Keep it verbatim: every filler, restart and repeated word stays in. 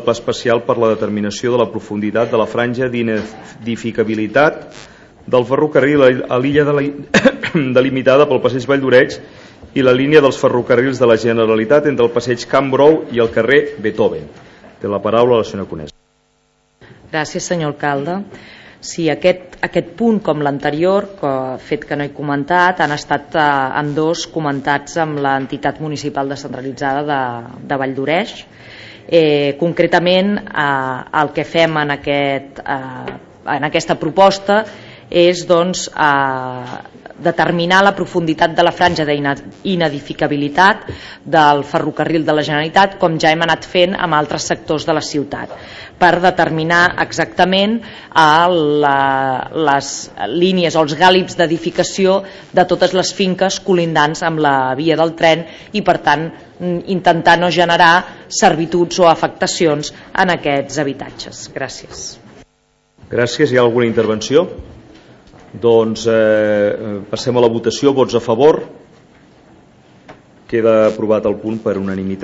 pla especial per la determinació de la profunditat de la franja d'edificabilitat del ferrocarril a l'illa de la... delimitada pel passeig Vall d'Oreig i la línia dels ferrocarrils de la Generalitat entre el passeig Camp Brou i el carrer Beethoven. Té la paraula la senyora Conesa. Gràcies, senyor alcalde. Sí, aquest, aquest punt, com l'anterior, que, fet que no he comentat, han estat eh, ambdós comentats amb l'entitat municipal descentralitzada de, de Vall d'Oreig. Eh, concretament, eh, el que fem en, aquest, eh, en aquesta proposta és doncs, eh, determinar la profunditat de la franja d'inedificabilitat del ferrocarril de la Generalitat, com ja hem anat fent amb altres sectors de la ciutat, per determinar exactament eh, la, les línies o els gàlips d'edificació de totes les finques colindants amb la via del tren i, per tant, intentar no generar servituds o afectacions en aquests habitatges. Gràcies. Gràcies. Hi ha alguna intervenció? Doncs eh, passem a la votació. Vots a favor. Queda aprovat el punt per unanimitat.